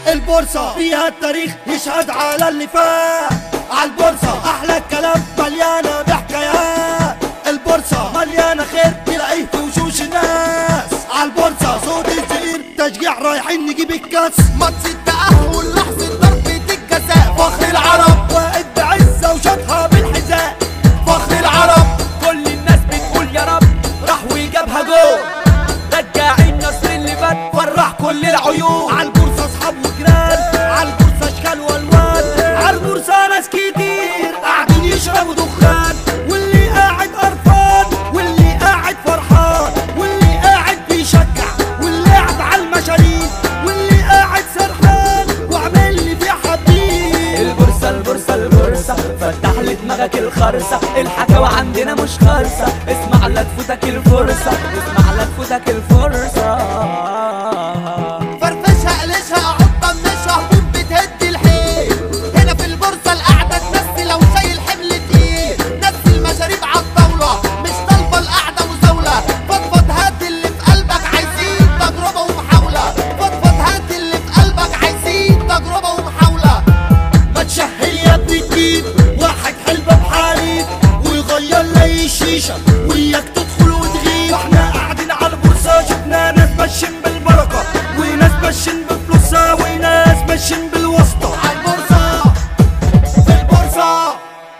البورصة فيها التاريخ يشهد على اللي فات. عالبورصة أحلى الكلام مليانة بحكايات. البورصة مليانة خير تلاقيه في وشوش الناس. عالبورصة صوت الزئير تشجيع رايحين نجيب الكاس. ماتش التأهل لحظة ضربة الجزاء. فخر العرب واقف بعزة وشاطها بالحذاء. فخر العرب كل الناس بتقول يا رب. راح وجابها جول رجع النصر اللي فات فرح كل العيون. عالبورصة اصحاب وجيران، عالبورصة اشكال والوان. عالبورصة ناس كتير قاعدين يشربوا دخان، واللي قاعد قرفان واللي قاعد فرحان، واللي قاعد بيشجع واللي قاعد عالمشاريع، واللي قاعد سرحان وعمل لي في حبيب. البورصة البورصة البورصة فتح لي دماغك الخرصة. الحكاوى عندنا مش خالصة، اسمع لا تفوتك الفرصة، اسمع لا تفوتك الفرصة.